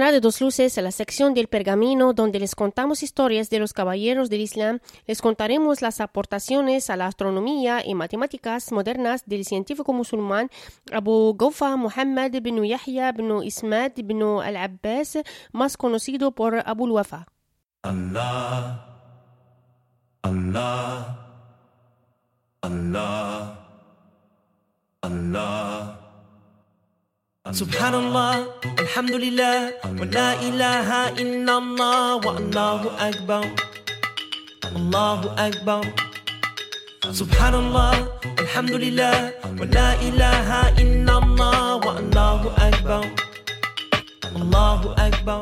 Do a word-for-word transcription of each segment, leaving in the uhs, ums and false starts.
Radio Dos Luces, en la sección del Pergamino, donde les contamos historias de los caballeros del Islam, les contaremos las aportaciones a la astronomía y matemáticas modernas del científico musulmán Abu Gawfa Muhammad ibn Yahya ibn Ismad ibn al-Abbas, más conocido por Abu al-Wafa. Allah, Allah, Allah, Allah. Subhanallah, alhamdulillah, wa la ilaha illallah, wa Allahu akbar, Allahu akbar. Subhanallah, alhamdulillah, wa la ilaha illallah, wa Allahu akbar, Allahu akbar.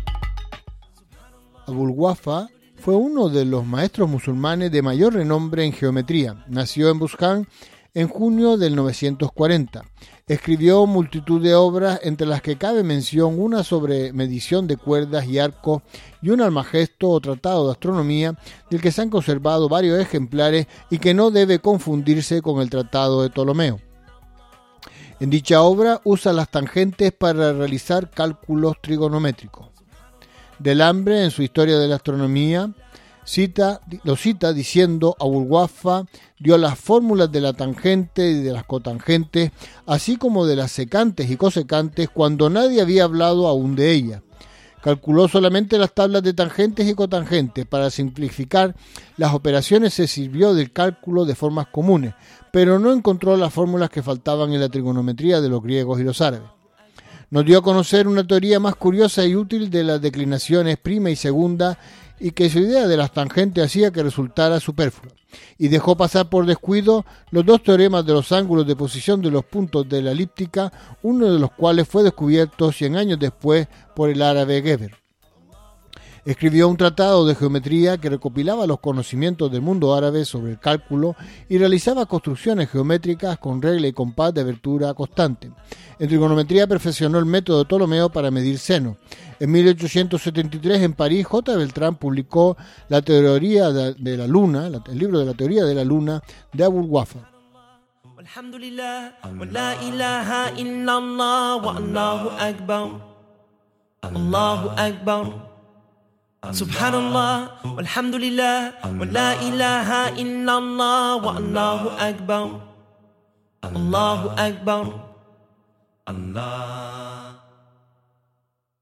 Abu al-Wafa fue uno de los maestros musulmanes de mayor renombre en geometría. Nació en Buskhán en junio del novecientos cuarenta. Escribió multitud de obras, entre las que cabe mención una sobre medición de cuerdas y arcos y un almagesto o tratado de astronomía, del que se han conservado varios ejemplares y que no debe confundirse con el tratado de Ptolomeo. En dicha obra usa las tangentes para realizar cálculos trigonométricos. Delambre, en su Historia de la Astronomía, Cita, lo cita diciendo: Abu al-Wafa dio las fórmulas de la tangente y de las cotangentes, así como de las secantes y cosecantes, cuando nadie había hablado aún de ellas. Calculó solamente las tablas de tangentes y cotangentes. Para simplificar las operaciones se sirvió del cálculo de formas comunes, pero no encontró las fórmulas que faltaban en la trigonometría de los griegos y los árabes. Nos dio a conocer una teoría más curiosa y útil de las declinaciones prima y segunda, y que su idea de las tangentes hacía que resultara superflua, y dejó pasar por descuido los dos teoremas de los ángulos de posición de los puntos de la elíptica, uno de los cuales fue descubierto cien años después por el árabe Geber. Escribió un tratado de geometría que recopilaba los conocimientos del mundo árabe sobre el cálculo y realizaba construcciones geométricas con regla y compás de abertura constante. En trigonometría perfeccionó el método de Ptolomeo para medir seno. En mil ochocientos setenta y tres, en París, J. Beltrán publicó la teoría de la luna, el libro de la teoría de la luna de Abu al-Wafa. Alhamdulillah, wa la ilaha illallah, wa Allahu akbar, Allahu akbar. Subhanallah, walhamdulillah, wa la ilaha illallah, wa Allahu akbar, Allahu akbar, Allah.